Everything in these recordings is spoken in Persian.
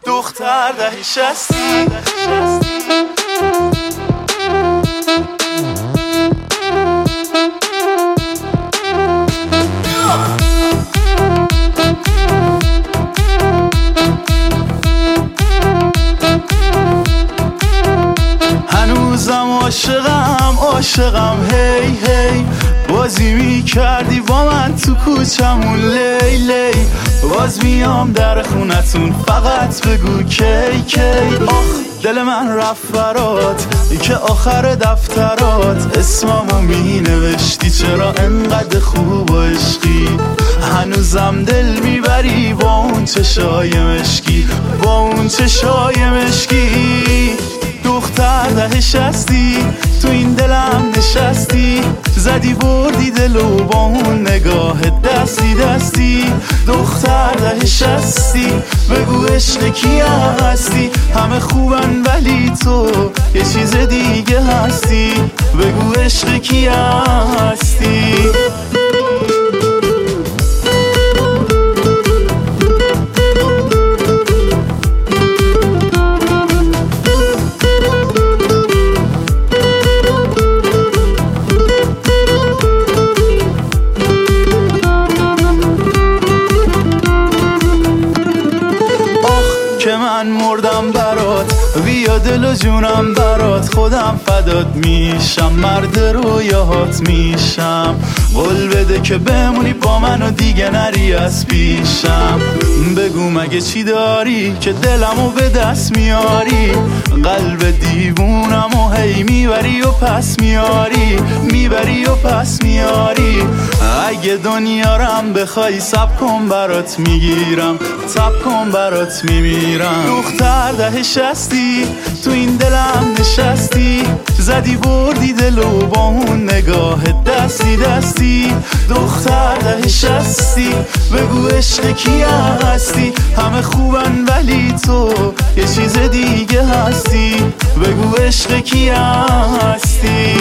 دختر دهی شستی. هنوزم عاشقم هی هی، بازی میکردی با من تو کوچمون لیلی، باز میام در خونتون فقط بگو کی کی. آخ دل من رفت برات که آخر دفترات اسممو می نوشتی، چرا انقدر خوب و عشقی؟ هنوزم دل میبری با اون چشای مشکی، با اون چشای مشکی. دختر دهه شستی، تو این دلم نشستی، زدی بردی دلو با اون نگاه دستی دستی. دختر دهه شستی، بگو عشق کی هستی؟ همه خوبن ولی تو یه چیز دیگه هستی، بگو عشق کی هستی؟ که من مردم برات، بیا دل و جونم برات، خودم فدات میشم، مرد رویاهات میشم. قول بده که بمونی با من و دیگه نری از پیشم. بگو مگه چی داری که دلمو به دست میاری؟ قلب دیوونم و هی میبری و پس میاری، میبری و پس میاری. اگه دنیارم بخوای سب کن برات میگیرم، سب کن برات میمیرم. دختر دهه شستی، تو این دلم نشستی، زدی بردی دلو با اون نگاه دستی دستی. دختر دهه شستی، بگو عشق کی هستی؟ همه خوبن ولی تو یه چیز دیگه هستی، بگو عشق کی هستی؟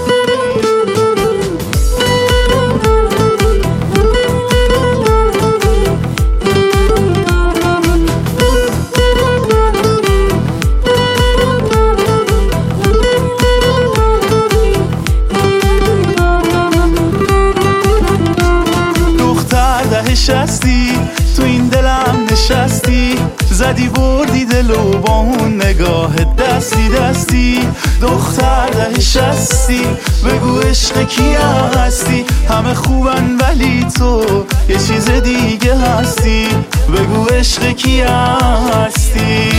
شستی، تو این دلم نشستی، زدی بردی دلو با اون نگاه دستی دستی. دختر دهه شستی، بگو عشق کی هستی؟ همه خوبن ولی تو یه چیز دیگه هستی، بگو عشق کی هستی؟